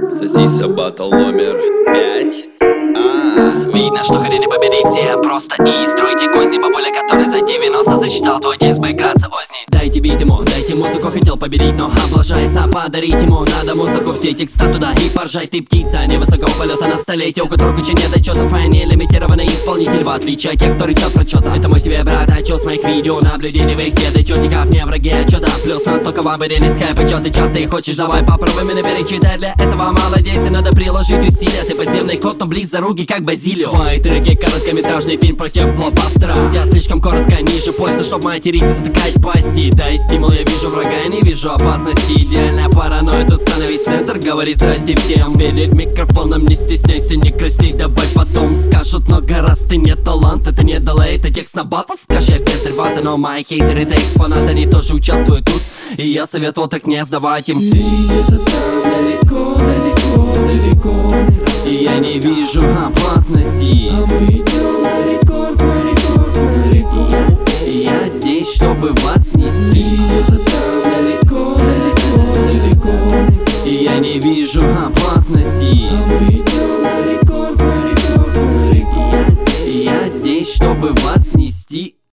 Сосиса батл номер 5. Видно, что хотели победить все просто и стройте козни. Бабуля, который за 90 зачитал твой текст, поиграться озни. Дайте бит ему, дайте музыку, хотел победить, но облажается. Подарить ему надо музыку, все текста туда и поржать. Ты птица невысокого полета на столетие, у которых куча недочетов, а не лимитированный исполнитель. В отличие от тех, кто рычат про чё-то. Это мой тебе, брат, отчет с моих видео, наблюдений в их седы, чётиков, не враги отчета. Плюс на только вам были низкая почёт, и чё ты хочешь, давай попробуем и перечитай. Для этого мало действий, надо приложить усилия. Ты подземный кот, но близ заруги, как базилио. Твои треки, короткометражный фильм про тех блокбастера. Я слишком коротко, ниже пояса, чтоб материться, затыкать пасти. Дай стимул, я вижу врага, не вижу опасности. Идеальная паранойя, тут становись центр. Говори здрасте всем перед микрофоном, не стесняйся, не красней. Давай потом скажут много раз, ты не талант, это не долей, это текст на батл. Скажи, я без древата, но мои хейтеры, это экспонат, они тоже участвуют тут. И я советовал так не сдавать им. Ты где-то там далеко, далеко, далеко. И я не вижу опасности. А мы идем на рекорд, на рекорд, на рекорд. И я здесь, чтобы вас нести. Ты где-то там далеко, далеко, далеко. И я не вижу опасности. А мы идем на рекорд, на рекорд, на рекорд. И я здесь, чтобы вас